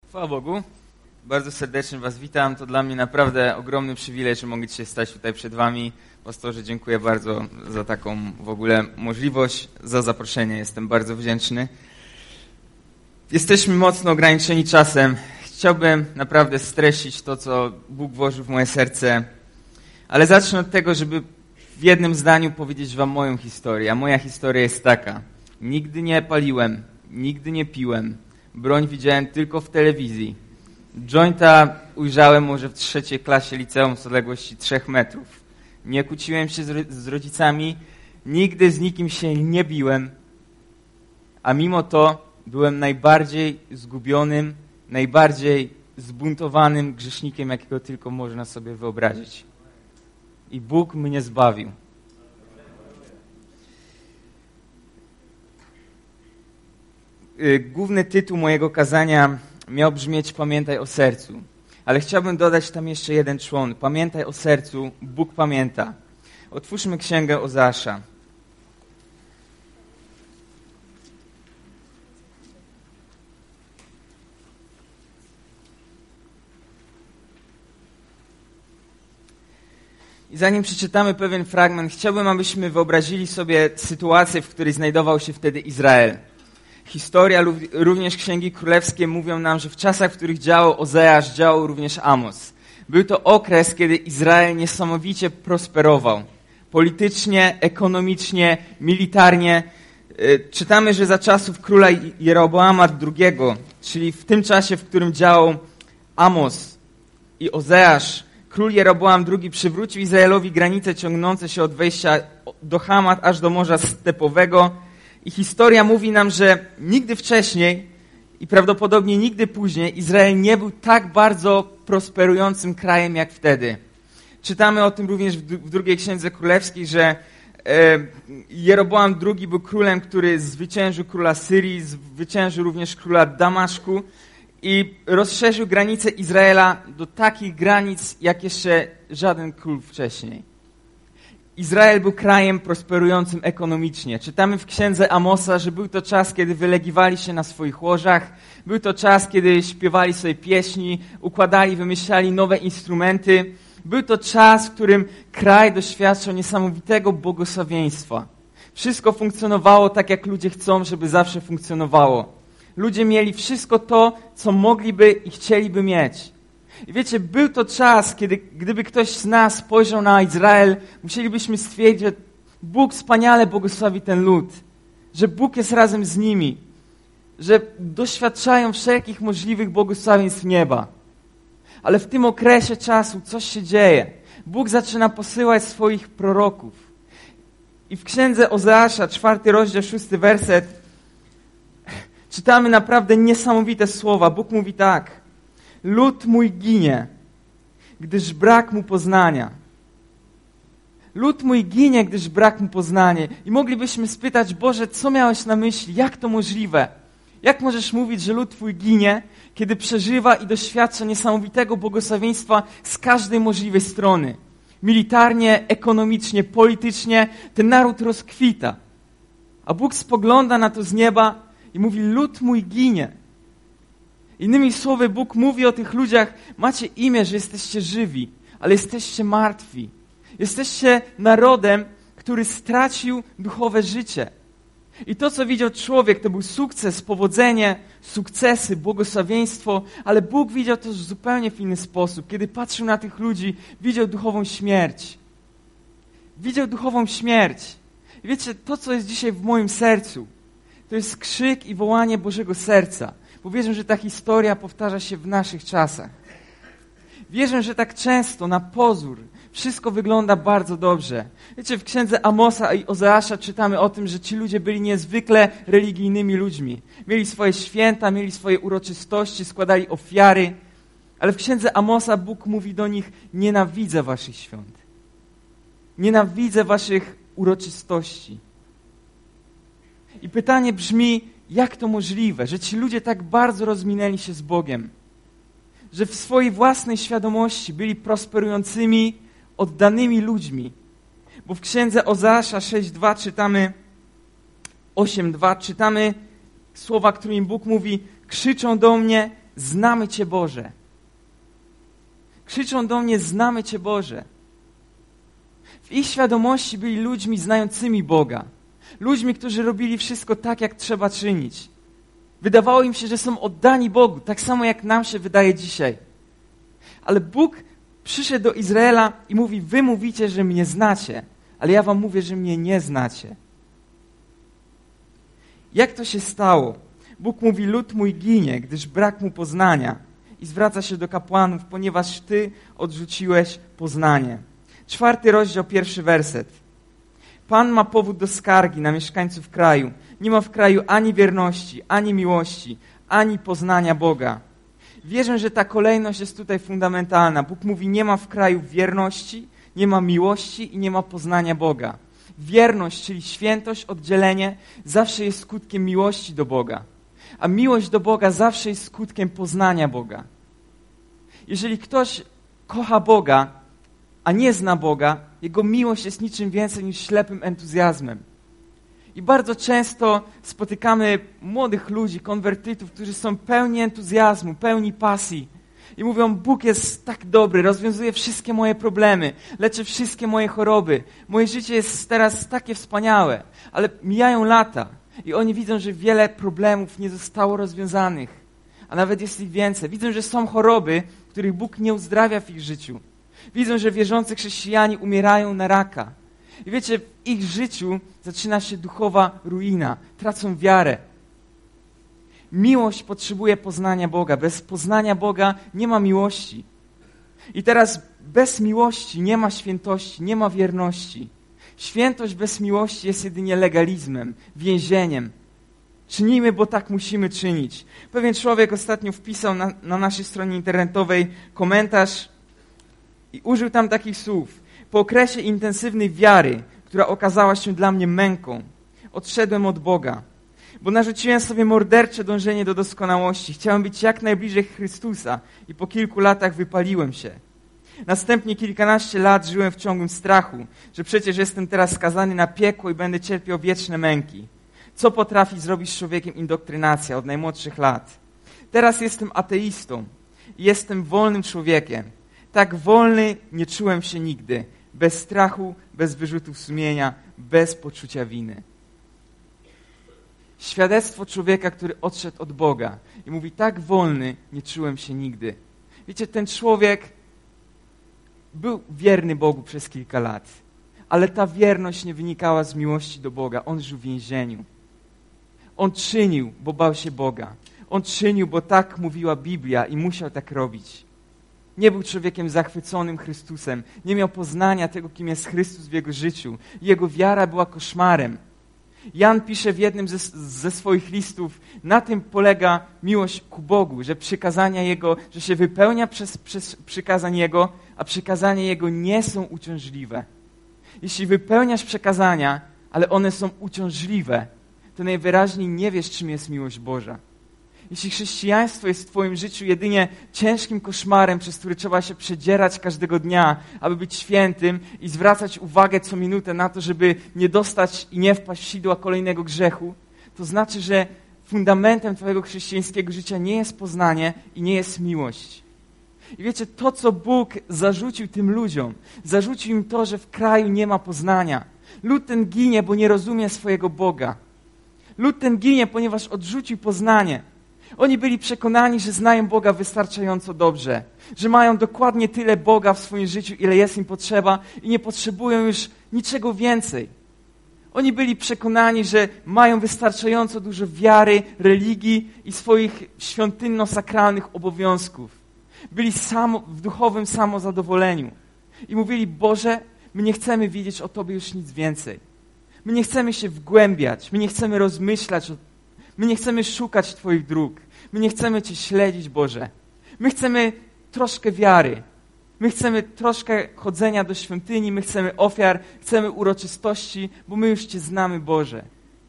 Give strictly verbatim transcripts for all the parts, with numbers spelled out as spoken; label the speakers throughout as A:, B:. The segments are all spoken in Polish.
A: Chwała Bogu. Bardzo serdecznie Was witam. To dla mnie naprawdę ogromny przywilej, że mogę dzisiaj stać tutaj przed Wami. Pastorze, dziękuję bardzo za taką w ogóle możliwość, za zaproszenie. Jestem bardzo wdzięczny. Jesteśmy mocno ograniczeni czasem. Chciałbym naprawdę streścić to, co Bóg włożył w moje serce. Ale zacznę od tego, żeby w jednym zdaniu powiedzieć Wam moją historię. A moja historia jest taka. Nigdy nie paliłem, nigdy nie piłem. Broń widziałem tylko w telewizji. Jointa ujrzałem może w trzeciej klasie liceum z odległości trzech metrów. Nie kłóciłem się z rodzicami, nigdy z nikim się nie biłem, a mimo to byłem najbardziej zgubionym, najbardziej zbuntowanym grzesznikiem, jakiego tylko można sobie wyobrazić. I Bóg mnie zbawił. Główny tytuł mojego kazania miał brzmieć Pamiętaj o sercu. Ale chciałbym dodać tam jeszcze jeden człon. Pamiętaj o sercu, Bóg pamięta. Otwórzmy księgę Ozeasza. I zanim przeczytamy pewien fragment, chciałbym, abyśmy wyobrazili sobie sytuację, w której znajdował się wtedy Izrael. Historia, również Księgi Królewskie mówią nam, że w czasach, w których działał Ozeasz, działał również Amos. Był to okres, kiedy Izrael niesamowicie prosperował. Politycznie, ekonomicznie, militarnie. Czytamy, że za czasów króla Jeroboama drugiego, czyli w tym czasie, w którym działał Amos i Ozeasz, król Jeroboam drugi przywrócił Izraelowi granice ciągnące się od wejścia do Hamat aż do Morza Stepowego. I historia mówi nam, że nigdy wcześniej i prawdopodobnie nigdy później Izrael nie był tak bardzo prosperującym krajem jak wtedy. Czytamy o tym również w drugiej Księdze Królewskiej, że Jeroboam drugi był królem, który zwyciężył króla Syrii, zwyciężył również króla Damaszku i rozszerzył granice Izraela do takich granic, jak jeszcze żaden król wcześniej. Izrael był krajem prosperującym ekonomicznie. Czytamy w księdze Amosa, że był to czas, kiedy wylegiwali się na swoich łożach. Był to czas, kiedy śpiewali sobie pieśni, układali, wymyślali nowe instrumenty. Był to czas, w którym kraj doświadczał niesamowitego błogosławieństwa. Wszystko funkcjonowało tak, jak ludzie chcą, żeby zawsze funkcjonowało. Ludzie mieli wszystko to, co mogliby i chcieliby mieć. I wiecie, był to czas, kiedy gdyby ktoś z nas spojrzał na Izrael, musielibyśmy stwierdzić, że Bóg wspaniale błogosławi ten lud, że Bóg jest razem z nimi, że doświadczają wszelkich możliwych błogosławieństw nieba. Ale w tym okresie czasu coś się dzieje. Bóg zaczyna posyłać swoich proroków. I w księdze Ozeasza, czwarty rozdział, szósty werset, czytamy naprawdę niesamowite słowa. Bóg mówi tak. Lud mój ginie, gdyż brak mu poznania. Lud mój ginie, gdyż brak mu poznania. I moglibyśmy spytać, Boże, co miałeś na myśli? Jak to możliwe? Jak możesz mówić, że lud twój ginie, kiedy przeżywa i doświadcza niesamowitego błogosławieństwa z każdej możliwej strony? Militarnie, ekonomicznie, politycznie ten naród rozkwita. A Bóg spogląda na to z nieba i mówi, lud mój ginie. Innymi słowy, Bóg mówi o tych ludziach, macie imię, że jesteście żywi, ale jesteście martwi. Jesteście narodem, który stracił duchowe życie. I to, co widział człowiek, to był sukces, powodzenie, sukcesy, błogosławieństwo, ale Bóg widział to zupełnie w inny sposób. Kiedy patrzył na tych ludzi, widział duchową śmierć. Widział duchową śmierć. I wiecie, to, co jest dzisiaj w moim sercu, to jest krzyk i wołanie Bożego serca. Bo wierzę, że ta historia powtarza się w naszych czasach. Wierzę, że tak często, na pozór, wszystko wygląda bardzo dobrze. Wiecie, w księdze Amosa i Ozeasza czytamy o tym, że ci ludzie byli niezwykle religijnymi ludźmi. Mieli swoje święta, mieli swoje uroczystości, składali ofiary. Ale w księdze Amosa Bóg mówi do nich, nienawidzę waszych świąt. Nienawidzę waszych uroczystości. I pytanie brzmi, jak to możliwe, że ci ludzie tak bardzo rozminęli się z Bogiem? Że w swojej własnej świadomości byli prosperującymi, oddanymi ludźmi. Bo w księdze Ozeasza sześć dwa czytamy, osiem dwa czytamy słowa, którymi Bóg mówi, krzyczą do mnie, znamy Cię, Boże. Krzyczą do mnie, znamy Cię, Boże. W ich świadomości byli ludźmi znającymi Boga. Ludźmi, którzy robili wszystko tak, jak trzeba czynić. Wydawało im się, że są oddani Bogu, tak samo jak nam się wydaje dzisiaj. Ale Bóg przyszedł do Izraela i mówi, wy mówicie, że mnie znacie, ale ja wam mówię, że mnie nie znacie. Jak to się stało? Bóg mówi, lud mój ginie, gdyż brak mu poznania. I zwraca się do kapłanów, ponieważ ty odrzuciłeś poznanie. Czwarty rozdział, pierwszy werset. Pan ma powód do skargi na mieszkańców kraju. Nie ma w kraju ani wierności, ani miłości, ani poznania Boga. Wierzę, że ta kolejność jest tutaj fundamentalna. Bóg mówi, nie ma w kraju wierności, nie ma miłości i nie ma poznania Boga. Wierność, czyli świętość, oddzielenie, zawsze jest skutkiem miłości do Boga. A miłość do Boga zawsze jest skutkiem poznania Boga. Jeżeli ktoś kocha Boga, a nie zna Boga, jego miłość jest niczym więcej niż ślepym entuzjazmem. I bardzo często spotykamy młodych ludzi, konwertytów, którzy są pełni entuzjazmu, pełni pasji. I mówią, Bóg jest tak dobry, rozwiązuje wszystkie moje problemy, leczy wszystkie moje choroby. Moje życie jest teraz takie wspaniałe. Ale mijają lata i oni widzą, że wiele problemów nie zostało rozwiązanych. A nawet jest ich więcej. Widzą, że są choroby, których Bóg nie uzdrawia w ich życiu. Widzą, że wierzący chrześcijanie umierają na raka. I wiecie, w ich życiu zaczyna się duchowa ruina. Tracą wiarę. Miłość potrzebuje poznania Boga. Bez poznania Boga nie ma miłości. I teraz bez miłości nie ma świętości, nie ma wierności. Świętość bez miłości jest jedynie legalizmem, więzieniem. Czynimy, bo tak musimy czynić. Pewien człowiek ostatnio wpisał na, na naszej stronie internetowej komentarz i użył tam takich słów. Po okresie intensywnej wiary, która okazała się dla mnie męką, odszedłem od Boga, bo narzuciłem sobie mordercze dążenie do doskonałości. Chciałem być jak najbliżej Chrystusa i po kilku latach wypaliłem się. Następnie kilkanaście lat żyłem w ciągłym strachu, że przecież jestem teraz skazany na piekło i będę cierpiał wieczne męki. Co potrafi zrobić z człowiekiem indoktrynacja od najmłodszych lat? Teraz jestem ateistą i jestem wolnym człowiekiem. Tak wolny nie czułem się nigdy. Bez strachu, bez wyrzutów sumienia, bez poczucia winy. Świadectwo człowieka, który odszedł od Boga i mówi, tak wolny nie czułem się nigdy. Wiecie, ten człowiek był wierny Bogu przez kilka lat, ale ta wierność nie wynikała z miłości do Boga. On żył w więzieniu. On czynił, bo bał się Boga. On czynił, bo tak mówiła Biblia i musiał tak robić. Nie był człowiekiem zachwyconym Chrystusem. Nie miał poznania tego, kim jest Chrystus w jego życiu. Jego wiara była koszmarem. Jan pisze w jednym ze, ze swoich listów, na tym polega miłość ku Bogu, że przykazania Jego, że się wypełnia przez, przez przykazań Jego, a przykazania Jego nie są uciążliwe. Jeśli wypełniasz przekazania, ale one są uciążliwe, to najwyraźniej nie wiesz, czym jest miłość Boża. Jeśli chrześcijaństwo jest w twoim życiu jedynie ciężkim koszmarem, przez który trzeba się przedzierać każdego dnia, aby być świętym i zwracać uwagę co minutę na to, żeby nie dostać i nie wpaść w sidła kolejnego grzechu, to znaczy, że fundamentem twojego chrześcijańskiego życia nie jest poznanie i nie jest miłość. I wiecie, to co Bóg zarzucił tym ludziom, zarzucił im to, że w kraju nie ma poznania. Lud ten ginie, bo nie rozumie swojego Boga. Lud ten ginie, ponieważ odrzucił poznanie. Oni byli przekonani, że znają Boga wystarczająco dobrze, że mają dokładnie tyle Boga w swoim życiu, ile jest im potrzeba i nie potrzebują już niczego więcej. Oni byli przekonani, że mają wystarczająco dużo wiary, religii i swoich świątynno-sakralnych obowiązków. Byli samo, w duchowym samozadowoleniu i mówili, Boże, my nie chcemy wiedzieć o Tobie już nic więcej. My nie chcemy się wgłębiać, my nie chcemy rozmyślać o My nie chcemy szukać Twoich dróg. My nie chcemy Cię śledzić, Boże. My chcemy troszkę wiary. My chcemy troszkę chodzenia do świątyni. My chcemy ofiar, chcemy uroczystości, bo my już Cię znamy, Boże.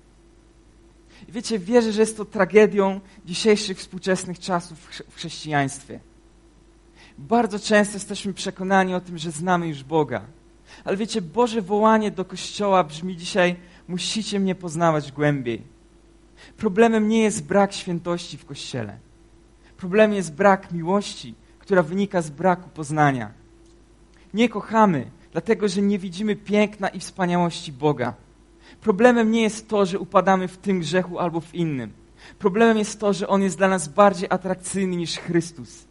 A: I wiecie, wierzę, że jest to tragedią dzisiejszych współczesnych czasów w chrześcijaństwie. Bardzo często jesteśmy przekonani o tym, że znamy już Boga. Ale wiecie, Boże wołanie do Kościoła brzmi dzisiaj, musicie mnie poznawać głębiej. Problemem nie jest brak świętości w Kościele. Problemem jest brak miłości, która wynika z braku poznania. Nie kochamy, dlatego że nie widzimy piękna i wspaniałości Boga. Problemem nie jest to, że upadamy w tym grzechu albo w innym. Problemem jest to, że On jest dla nas bardziej atrakcyjny niż Chrystus.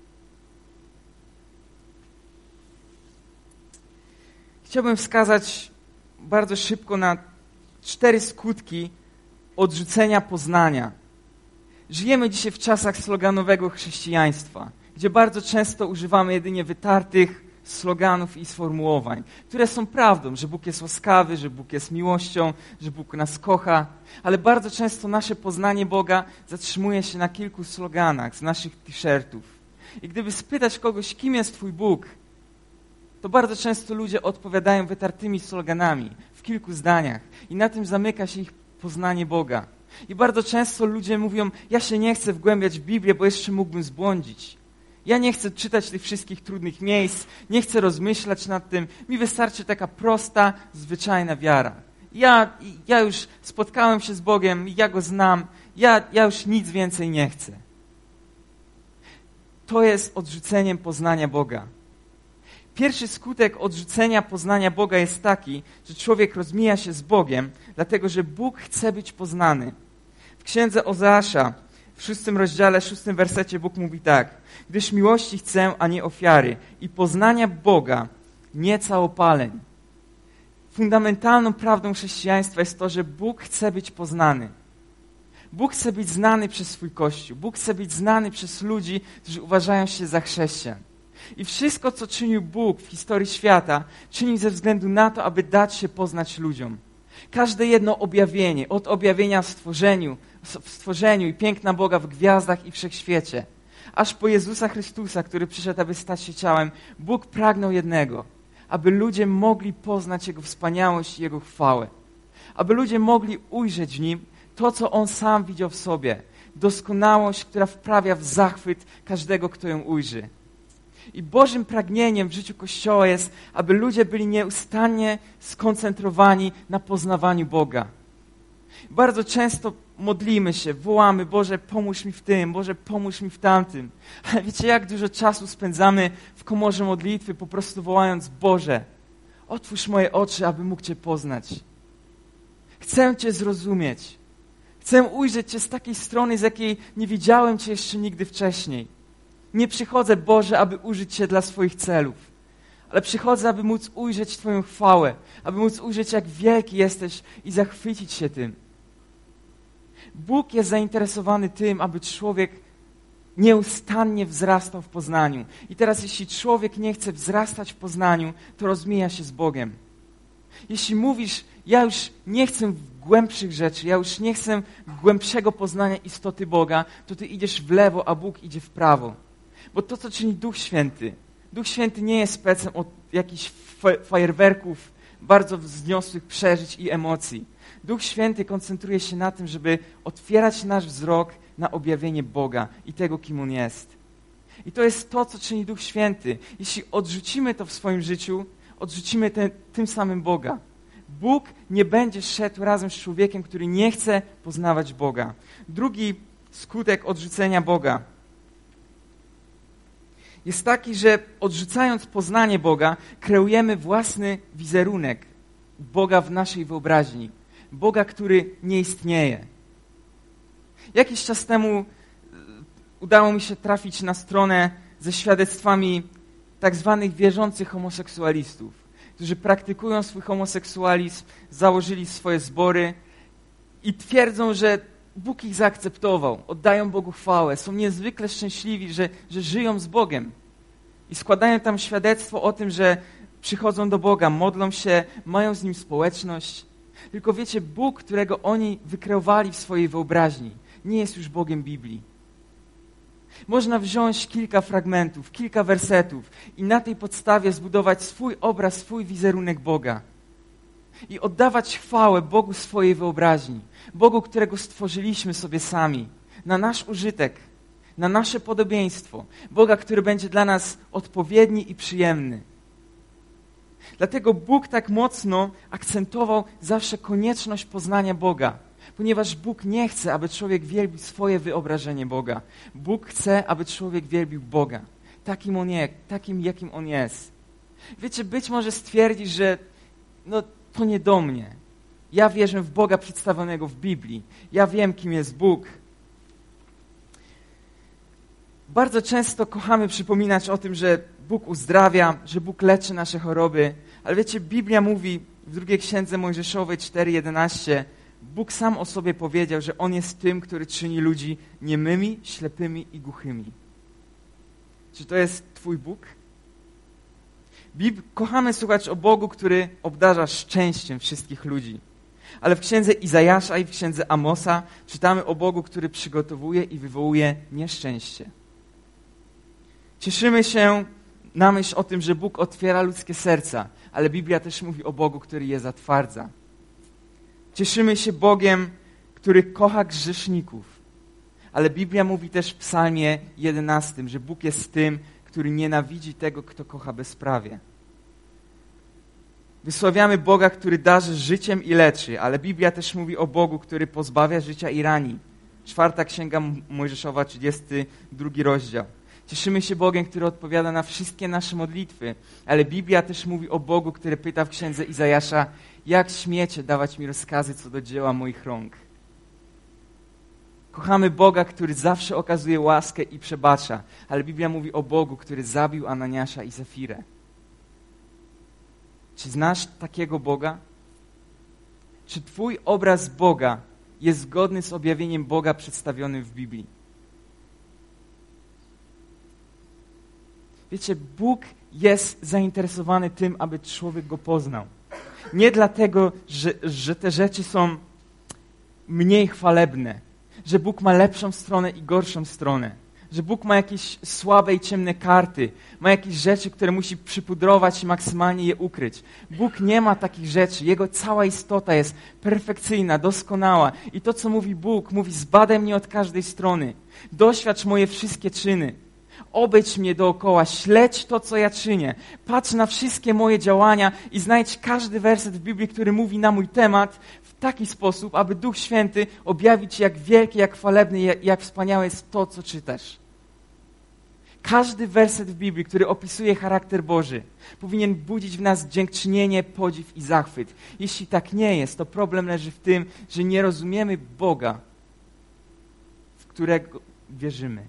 A: Chciałbym wskazać bardzo szybko na cztery skutki odrzucenia poznania. Żyjemy dzisiaj w czasach sloganowego chrześcijaństwa, gdzie bardzo często używamy jedynie wytartych sloganów i sformułowań, które są prawdą, że Bóg jest łaskawy, że Bóg jest miłością, że Bóg nas kocha, ale bardzo często nasze poznanie Boga zatrzymuje się na kilku sloganach z naszych t-shirtów. I gdyby spytać kogoś, kim jest Twój Bóg, to bardzo często ludzie odpowiadają wytartymi sloganami, w kilku zdaniach i na tym zamyka się ich poznanie Boga. I bardzo często ludzie mówią, ja się nie chcę wgłębiać w Biblię, bo jeszcze mógłbym zbłądzić. Ja nie chcę czytać tych wszystkich trudnych miejsc, nie chcę rozmyślać nad tym. Mi wystarczy taka prosta, zwyczajna wiara. Ja, ja już spotkałem się z Bogiem, ja Go znam, ja, ja już nic więcej nie chcę. To jest odrzuceniem poznania Boga. Pierwszy skutek odrzucenia poznania Boga jest taki, że człowiek rozmija się z Bogiem, dlatego że Bóg chce być poznany. W księdze Ozeasza, w szóstym rozdziale, szóstym wersecie Bóg mówi tak: gdyż miłości chcę, a nie ofiary, i poznania Boga, nie całopaleń. Fundamentalną prawdą chrześcijaństwa jest to, że Bóg chce być poznany. Bóg chce być znany przez swój Kościół. Bóg chce być znany przez ludzi, którzy uważają się za chrześcijan. I wszystko, co czynił Bóg w historii świata, czynił ze względu na to, aby dać się poznać ludziom. Każde jedno objawienie, od objawienia w stworzeniu, w stworzeniu i piękna Boga w gwiazdach i wszechświecie, aż po Jezusa Chrystusa, który przyszedł, aby stać się ciałem, Bóg pragnął jednego, aby ludzie mogli poznać Jego wspaniałość i Jego chwałę. Aby ludzie mogli ujrzeć w Nim to, co On sam widział w sobie. Doskonałość, która wprawia w zachwyt każdego, kto ją ujrzy. I Bożym pragnieniem w życiu Kościoła jest, aby ludzie byli nieustannie skoncentrowani na poznawaniu Boga. Bardzo często modlimy się, wołamy: Boże, pomóż mi w tym, Boże, pomóż mi w tamtym. Ale wiecie, jak dużo czasu spędzamy w komorze modlitwy, po prostu wołając: Boże, otwórz moje oczy, aby mógł Cię poznać. Chcę Cię zrozumieć. Chcę ujrzeć Cię z takiej strony, z jakiej nie widziałem Cię jeszcze nigdy wcześniej. Nie przychodzę, Boże, aby użyć Cię dla swoich celów, ale przychodzę, aby móc ujrzeć Twoją chwałę, aby móc ujrzeć, jak wielki jesteś i zachwycić się tym. Bóg jest zainteresowany tym, aby człowiek nieustannie wzrastał w poznaniu. I teraz, jeśli człowiek nie chce wzrastać w poznaniu, to rozmija się z Bogiem. Jeśli mówisz: ja już nie chcę głębszych rzeczy, ja już nie chcę głębszego poznania istoty Boga, to ty idziesz w lewo, a Bóg idzie w prawo. Bo to, co czyni Duch Święty, Duch Święty nie jest specem od jakichś fajerwerków, bardzo wzniosłych przeżyć i emocji. Duch Święty koncentruje się na tym, żeby otwierać nasz wzrok na objawienie Boga i tego, kim On jest. I to jest to, co czyni Duch Święty. Jeśli odrzucimy to w swoim życiu, odrzucimy ten, tym samym Boga. Bóg nie będzie szedł razem z człowiekiem, który nie chce poznawać Boga. Drugi skutek odrzucenia Boga jest taki, że odrzucając poznanie Boga, kreujemy własny wizerunek Boga w naszej wyobraźni. Boga, który nie istnieje. Jakiś czas temu udało mi się trafić na stronę ze świadectwami tak zwanych wierzących homoseksualistów, którzy praktykują swój homoseksualizm, założyli swoje zbory i twierdzą, że Bóg ich zaakceptował, oddają Bogu chwałę, są niezwykle szczęśliwi, że, że żyją z Bogiem. I składają tam świadectwo o tym, że przychodzą do Boga, modlą się, mają z Nim społeczność. Tylko wiecie, Bóg, którego oni wykreowali w swojej wyobraźni, nie jest już Bogiem Biblii. Można wziąć kilka fragmentów, kilka wersetów i na tej podstawie zbudować swój obraz, swój wizerunek Boga. I oddawać chwałę Bogu swojej wyobraźni. Bogu, którego stworzyliśmy sobie sami. Na nasz użytek, na nasze podobieństwo. Boga, który będzie dla nas odpowiedni i przyjemny. Dlatego Bóg tak mocno akcentował zawsze konieczność poznania Boga. Ponieważ Bóg nie chce, aby człowiek wielbił swoje wyobrażenie Boga. Bóg chce, aby człowiek wielbił Boga. Takim On jest, takim jakim On jest. Wiecie, być może stwierdzisz, że no to nie do mnie. Ja wierzę w Boga przedstawionego w Biblii. Ja wiem, kim jest Bóg. Bardzo często kochamy przypominać o tym, że Bóg uzdrawia, że Bóg leczy nasze choroby. Ale wiecie, Biblia mówi w drugiej księdze Mojżeszowej cztery jedenaście, Bóg sam o sobie powiedział, że On jest tym, który czyni ludzi niemymi, ślepymi i głuchymi. Czy to jest Twój Bóg? Bib- kochamy słuchać o Bogu, który obdarza szczęściem wszystkich ludzi. Ale w księdze Izajasza i w księdze Amosa czytamy o Bogu, który przygotowuje i wywołuje nieszczęście. Cieszymy się na myśl o tym, że Bóg otwiera ludzkie serca, ale Biblia też mówi o Bogu, który je zatwardza. Cieszymy się Bogiem, który kocha grzeszników, ale Biblia mówi też w psalmie jedenastym, że Bóg jest tym, który nienawidzi tego, kto kocha bezprawie. Wysławiamy Boga, który darzy życiem i leczy, ale Biblia też mówi o Bogu, który pozbawia życia i rani. Czwarta księga Mojżeszowa, trzydziesty drugi rozdział. Cieszymy się Bogiem, który odpowiada na wszystkie nasze modlitwy, ale Biblia też mówi o Bogu, który pyta w księdze Izajasza, jak śmiecie dawać mi rozkazy co do dzieła moich rąk. Kochamy Boga, który zawsze okazuje łaskę i przebacza, ale Biblia mówi o Bogu, który zabił Ananiasza i Zafirę. Czy znasz takiego Boga? Czy twój obraz Boga jest zgodny z objawieniem Boga przedstawionym w Biblii? Wiecie, Bóg jest zainteresowany tym, aby człowiek Go poznał. Nie dlatego, że, że te rzeczy są mniej chwalebne, że Bóg ma lepszą stronę i gorszą stronę, że Bóg ma jakieś słabe i ciemne karty, ma jakieś rzeczy, które musi przypudrować i maksymalnie je ukryć. Bóg nie ma takich rzeczy. Jego cała istota jest perfekcyjna, doskonała. I to, co mówi Bóg, mówi: zbadaj mnie od każdej strony, doświadcz moje wszystkie czyny. Obejdź mnie dookoła, śledź to, co ja czynię. Patrz na wszystkie moje działania i znajdź każdy werset w Biblii, który mówi na mój temat w taki sposób, aby Duch Święty objawił Ci, jak wielkie, jak chwalebne, jak, jak wspaniałe jest to, co czytasz. Każdy werset w Biblii, który opisuje charakter Boży, powinien budzić w nas dziękczynienie, podziw i zachwyt. Jeśli tak nie jest, to problem leży w tym, że nie rozumiemy Boga, w którego wierzymy.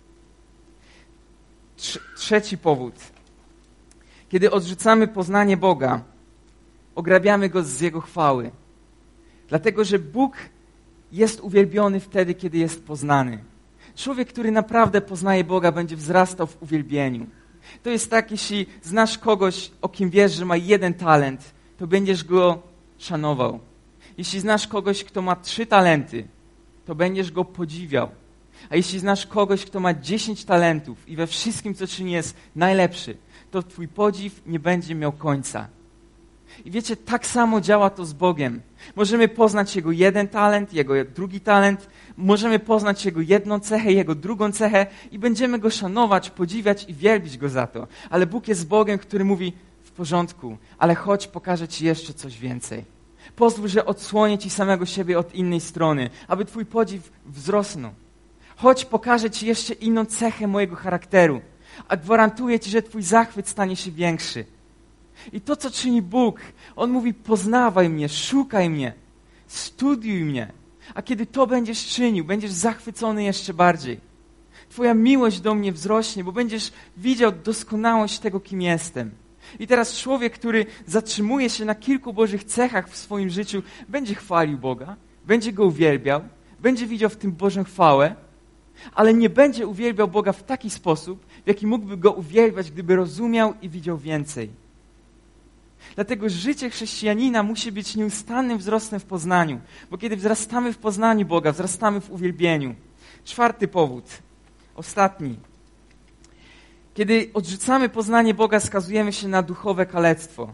A: Trzeci powód. Kiedy odrzucamy poznanie Boga, ograbiamy Go z Jego chwały. Dlatego, że Bóg jest uwielbiony wtedy, kiedy jest poznany. Człowiek, który naprawdę poznaje Boga, będzie wzrastał w uwielbieniu. To jest tak, jeśli znasz kogoś, o kim wiesz, że ma jeden talent, to będziesz go szanował. Jeśli znasz kogoś, kto ma trzy talenty, to będziesz go podziwiał. A jeśli znasz kogoś, kto ma dziesięć talentów i we wszystkim, co czyni, jest najlepszy, to twój podziw nie będzie miał końca. I wiecie, tak samo działa to z Bogiem. Możemy poznać Jego jeden talent, Jego drugi talent, możemy poznać Jego jedną cechę, Jego drugą cechę i będziemy Go szanować, podziwiać i wielbić Go za to. Ale Bóg jest Bogiem, który mówi: w porządku, ale chodź, pokażę Ci jeszcze coś więcej. Pozwól, że odsłonię Ci samego siebie od innej strony, aby Twój podziw wzrosnął. Chodź, pokażę Ci jeszcze inną cechę mojego charakteru, a gwarantuję Ci, że Twój zachwyt stanie się większy. I to, co czyni Bóg, On mówi: poznawaj mnie, szukaj mnie, studiuj mnie. A kiedy to będziesz czynił, będziesz zachwycony jeszcze bardziej. Twoja miłość do mnie wzrośnie, bo będziesz widział doskonałość tego, kim jestem. I teraz człowiek, który zatrzymuje się na kilku Bożych cechach w swoim życiu, będzie chwalił Boga, będzie Go uwielbiał, będzie widział w tym Bożą chwałę, ale nie będzie uwielbiał Boga w taki sposób, w jaki mógłby Go uwielbiać, gdyby rozumiał i widział więcej. Dlatego życie chrześcijanina musi być nieustannym wzrostem w poznaniu, bo kiedy wzrastamy w poznaniu Boga, wzrastamy w uwielbieniu. Czwarty powód, ostatni. Kiedy odrzucamy poznanie Boga, skazujemy się na duchowe kalectwo.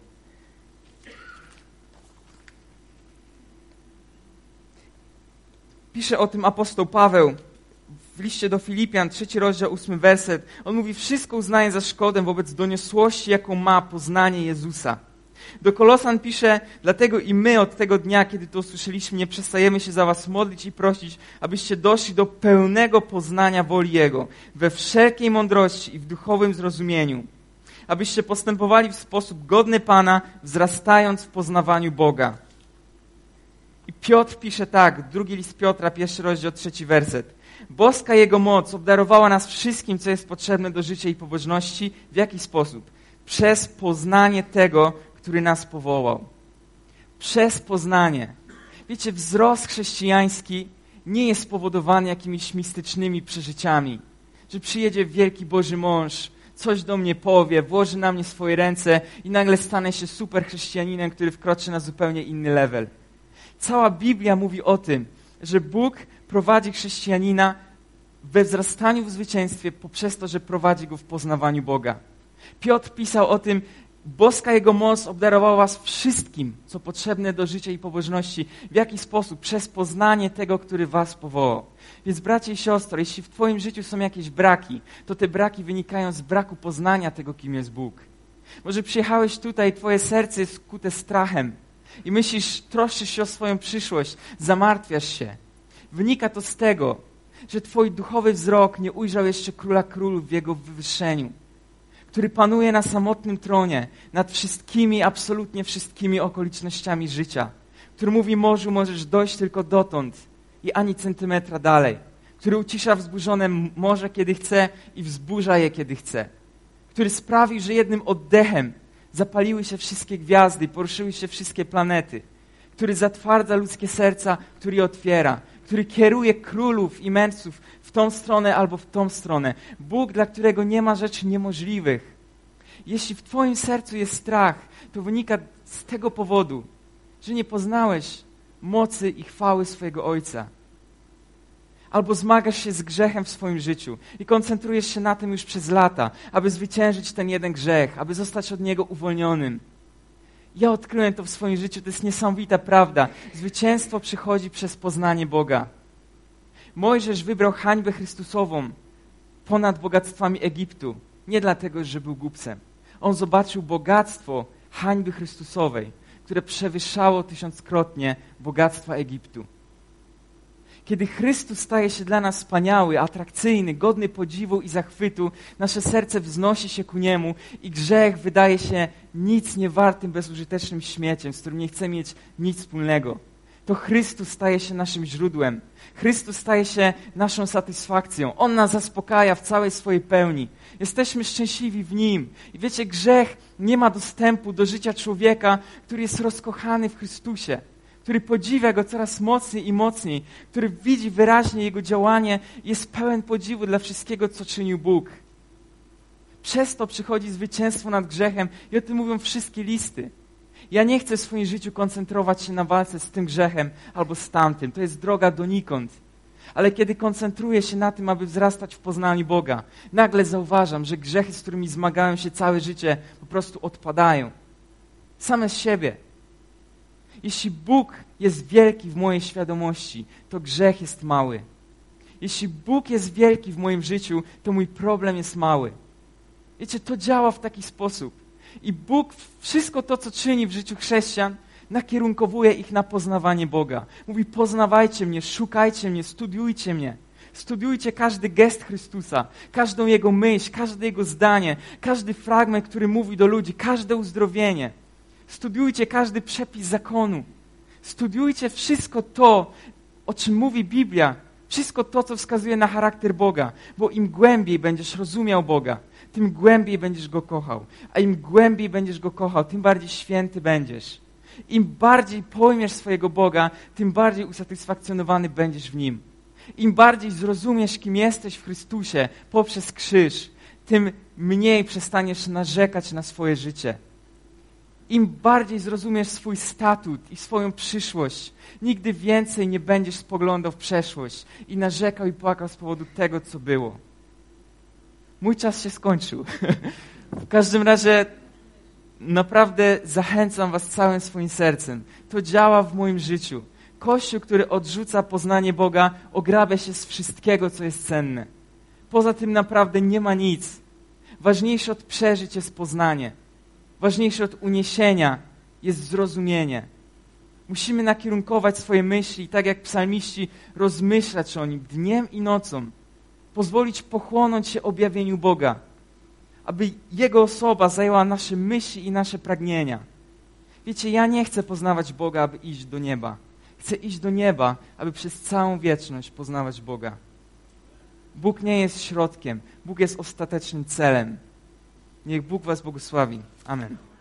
A: Pisze o tym apostoł Paweł w liście do Filipian, trzeci rozdział, ósmy werset. On mówi: wszystko uznaje za szkodę wobec doniosłości, jaką ma poznanie Jezusa. Do Kolosan pisze, dlatego i my od tego dnia, kiedy to usłyszeliśmy, nie przestajemy się za was modlić i prosić, abyście doszli do pełnego poznania woli Jego, we wszelkiej mądrości i w duchowym zrozumieniu, abyście postępowali w sposób godny Pana, wzrastając w poznawaniu Boga. I Piotr pisze tak, drugi list Piotra, pierwszy rozdział, trzeci werset. Boska Jego moc obdarowała nas wszystkim, co jest potrzebne do życia i pobożności. W jaki sposób? Przez poznanie tego, który nas powołał. Przez poznanie. Wiecie, wzrost chrześcijański nie jest spowodowany jakimiś mistycznymi przeżyciami. Że przyjedzie wielki Boży mąż, coś do mnie powie, włoży na mnie swoje ręce i nagle stanę się super chrześcijaninem, który wkroczy na zupełnie inny level. Cała Biblia mówi o tym, że Bóg prowadzi chrześcijanina we wzrastaniu w zwycięstwie poprzez to, że prowadzi go w poznawaniu Boga. Piotr pisał o tym, boska Jego moc obdarowała was wszystkim, co potrzebne do życia i pobożności. W jaki sposób? Przez poznanie tego, który was powołał. Więc bracie i siostry, jeśli w twoim życiu są jakieś braki, to te braki wynikają z braku poznania tego, kim jest Bóg. Może przyjechałeś tutaj i twoje serce jest skute strachem i myślisz, troszczysz się o swoją przyszłość, zamartwiasz się. Wynika to z tego, że twój duchowy wzrok nie ujrzał jeszcze Króla Królów w Jego wywyższeniu, który panuje na samotnym tronie nad wszystkimi, absolutnie wszystkimi okolicznościami życia, który mówi morzu, możesz dojść tylko dotąd i ani centymetra dalej, który ucisza wzburzone morze, kiedy chce i wzburza je, kiedy chce, który sprawił, że jednym oddechem zapaliły się wszystkie gwiazdy, poruszyły się wszystkie planety, który zatwardza ludzkie serca, który je otwiera, który kieruje królów i mędrców w tą stronę albo w tą stronę. Bóg, dla którego nie ma rzeczy niemożliwych. Jeśli w twoim sercu jest strach, to wynika z tego powodu, że nie poznałeś mocy i chwały swojego Ojca. Albo zmagasz się z grzechem w swoim życiu i koncentrujesz się na tym już przez lata, aby zwyciężyć ten jeden grzech, aby zostać od niego uwolnionym. Ja odkryłem to w swoim życiu, to jest niesamowita prawda. Zwycięstwo przychodzi przez poznanie Boga. Mojżesz wybrał hańbę Chrystusową ponad bogactwami Egiptu. Nie dlatego, że był głupcem. On zobaczył bogactwo hańby Chrystusowej, które przewyższało tysiąckrotnie bogactwa Egiptu. Kiedy Chrystus staje się dla nas wspaniały, atrakcyjny, godny podziwu i zachwytu, nasze serce wznosi się ku Niemu i grzech wydaje się nic niewartym, bezużytecznym śmieciem, z którym nie chcemy mieć nic wspólnego. To Chrystus staje się naszym źródłem. Chrystus staje się naszą satysfakcją. On nas zaspokaja w całej swojej pełni. Jesteśmy szczęśliwi w Nim. I wiecie, grzech nie ma dostępu do życia człowieka, który jest rozkochany w Chrystusie, który podziwia Go coraz mocniej i mocniej, który widzi wyraźnie Jego działanie i jest pełen podziwu dla wszystkiego, co czynił Bóg. Przez to przychodzi zwycięstwo nad grzechem i o tym mówią wszystkie listy. Ja nie chcę w swoim życiu koncentrować się na walce z tym grzechem albo z tamtym. To jest droga donikąd. Ale kiedy koncentruję się na tym, aby wzrastać w poznaniu Boga, nagle zauważam, że grzechy, z którymi zmagałem się całe życie, po prostu odpadają. Same z siebie. Jeśli Bóg jest wielki w mojej świadomości, to grzech jest mały. Jeśli Bóg jest wielki w moim życiu, to mój problem jest mały. Wiecie, to działa w taki sposób. I Bóg wszystko to, co czyni w życiu chrześcijan, nakierunkowuje ich na poznawanie Boga. Mówi, poznawajcie mnie, szukajcie mnie, studiujcie mnie. Studiujcie każdy gest Chrystusa, każdą Jego myśl, każde Jego zdanie, każdy fragment, który mówi do ludzi, każde uzdrowienie. Studiujcie każdy przepis zakonu. Studiujcie wszystko to, o czym mówi Biblia. Wszystko to, co wskazuje na charakter Boga. Bo im głębiej będziesz rozumiał Boga, tym głębiej będziesz Go kochał. A im głębiej będziesz Go kochał, tym bardziej święty będziesz. Im bardziej pojmiesz swojego Boga, tym bardziej usatysfakcjonowany będziesz w Nim. Im bardziej zrozumiesz, kim jesteś w Chrystusie poprzez krzyż, tym mniej przestaniesz narzekać na swoje życie. Im bardziej zrozumiesz swój statut i swoją przyszłość, nigdy więcej nie będziesz spoglądał w przeszłość i narzekał i płakał z powodu tego, co było. Mój czas się skończył. W każdym razie naprawdę zachęcam was całym swoim sercem. To działa w moim życiu. Kościół, który odrzuca poznanie Boga, ograbia się z wszystkiego, co jest cenne. Poza tym naprawdę nie ma nic. Ważniejsze od przeżyć jest poznanie. Ważniejsze od uniesienia jest zrozumienie. Musimy nakierunkować swoje myśli, tak jak psalmiści, rozmyślać o Nim dniem i nocą. Pozwolić pochłonąć się objawieniu Boga. Aby Jego osoba zajęła nasze myśli i nasze pragnienia. Wiecie, ja nie chcę poznawać Boga, aby iść do nieba. Chcę iść do nieba, aby przez całą wieczność poznawać Boga. Bóg nie jest środkiem. Bóg jest ostatecznym celem. Niech Bóg was błogosławi. Amen.